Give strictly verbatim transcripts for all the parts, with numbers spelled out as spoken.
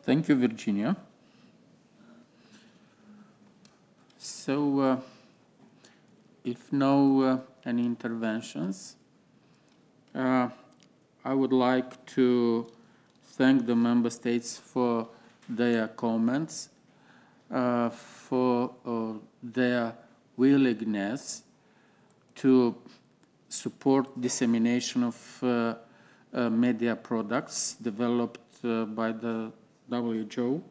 Thank you, Virginia. So, uh, if no uh, any interventions, uh, I would like to thank the member states for their comments, uh, for uh, their willingness to support dissemination of uh, uh, media products developed uh, by the W H O.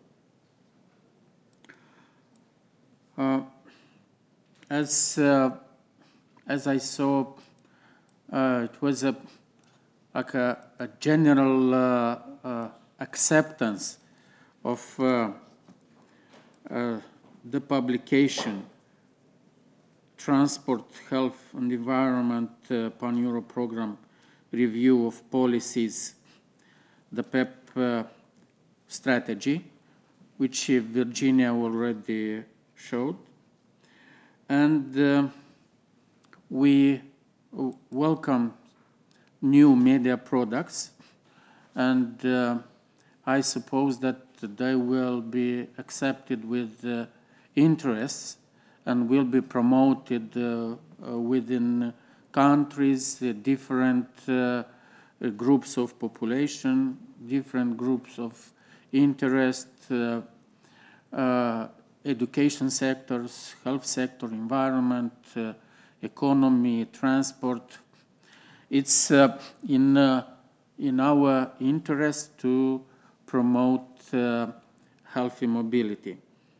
Uh, as uh, as I saw, uh, it was a like a, a general uh, uh, acceptance of uh, uh, the publication Transport, Health and Environment uh, Pan-Euro Program Review of Policies, the P E P uh, strategy, which Virginia already showed. And uh, we welcome new media products, and uh, I suppose that they will be accepted with uh, interest and will be promoted uh, uh, within countries, uh, different uh, groups of population, different groups of interest, uh, uh, education sectors, health sector, environment, uh, economy, transport. It's uh, in, uh, in our interest to promote uh, healthy mobility.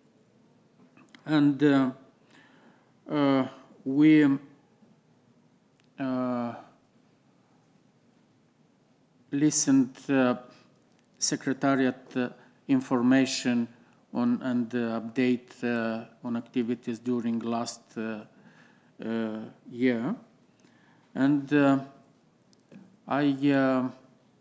And uh, uh, we uh, listened uh, Secretariat uh, information on and uh, update uh, on activities during last uh, uh, year. And uh, I uh,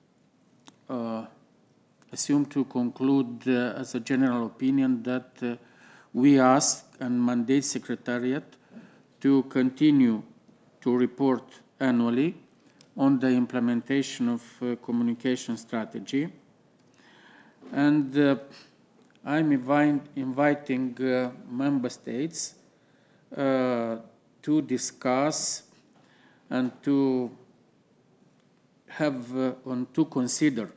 uh, assume to conclude uh, as a general opinion that uh, we ask and mandate Secretariat to continue to report annually on the implementation of uh, communication strategy. And uh, I'm invite, inviting uh, member states uh, to discuss and to have uh, on to consider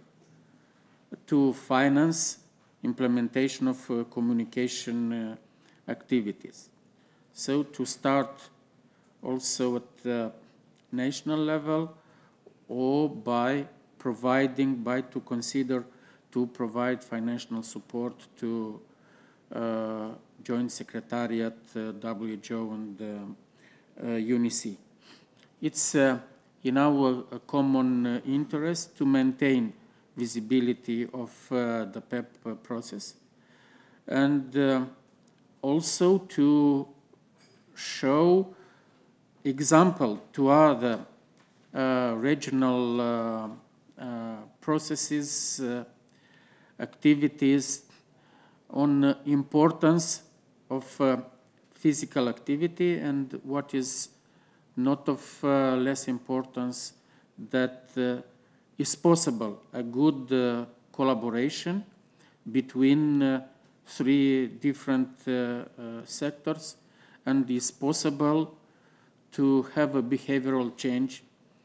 to finance implementation of uh, communication uh, activities. So to start also at the national level, or by providing, by to consider to provide financial support to uh, Joint Secretariat, uh, W H O and uh, uh, UNICE. It's uh, in our uh, common uh, interest to maintain visibility of uh, the P E P process, and uh, also to show example to other uh, regional uh, uh, processes, uh, activities on uh, importance of uh, physical activity, and what is not of uh, less importance, that uh, is possible a good uh, collaboration between uh, three different uh, uh, sectors, and is possible to have a behavioral change.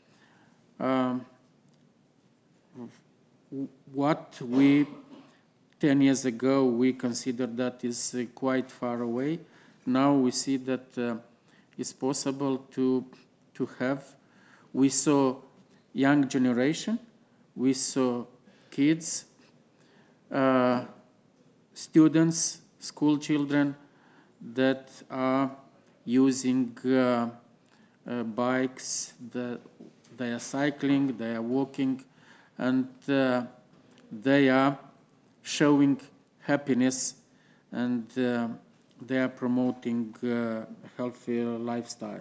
Um, what we ten years ago we considered that is uh, quite far away. Now we see that uh, it's possible to to have. We saw young generation, we saw kids, uh, students, school children that are using uh, uh, bikes, the, they are cycling, they are walking, and uh, they are showing happiness, and uh, they are promoting uh, a healthy lifestyle.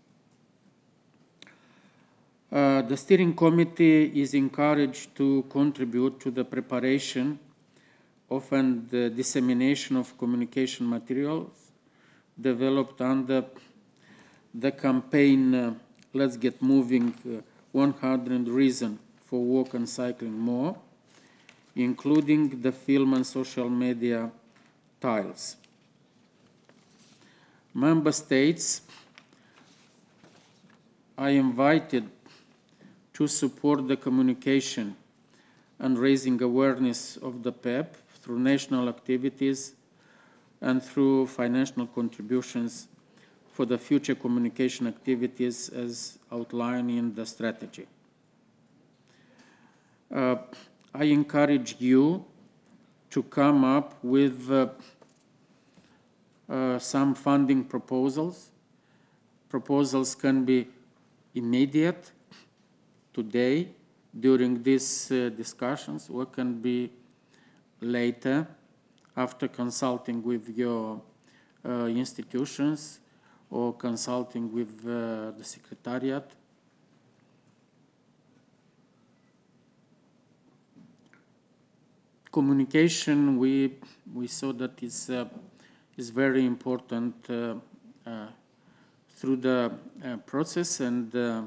Uh, the steering committee is encouraged to contribute to the preparation of and the dissemination of communication materials developed under the campaign uh, Let's Get Moving, uh, one hundred Reasons for Walk and Cycling More. including the film and social media tiles. Member States are invited to support the communication and raising awareness of the P E P through national activities and through financial contributions for the future communication activities as outlined in the strategy. Uh, I encourage you to come up with uh, uh, some funding proposals. Proposals can be immediate, today, during these uh, discussions, or can be later, after consulting with your uh, institutions or consulting with uh, the Secretariat. Communication, we, we saw that is, uh, is very important uh, uh, through the uh, process, and uh,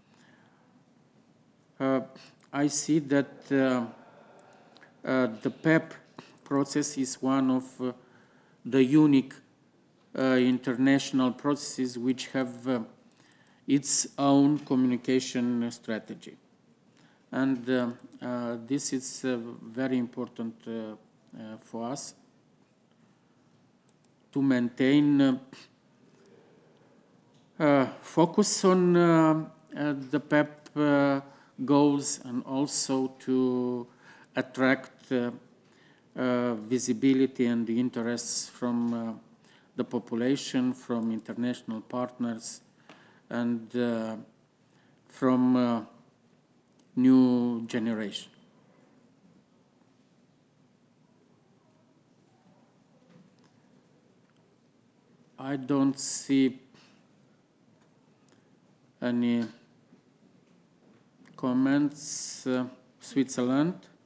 uh, I see that uh, uh, the P E P process is one of uh, the unique uh, international processes which have uh, its own communication strategy. And uh, uh, this is uh, very important uh, uh, for us to maintain uh, uh, focus on uh, uh, the P E P uh, goals, and also to attract uh, uh, visibility and the interests from uh, the population, from international partners, and uh, from uh, new generation. I don't see any comments. Uh, Switzerland.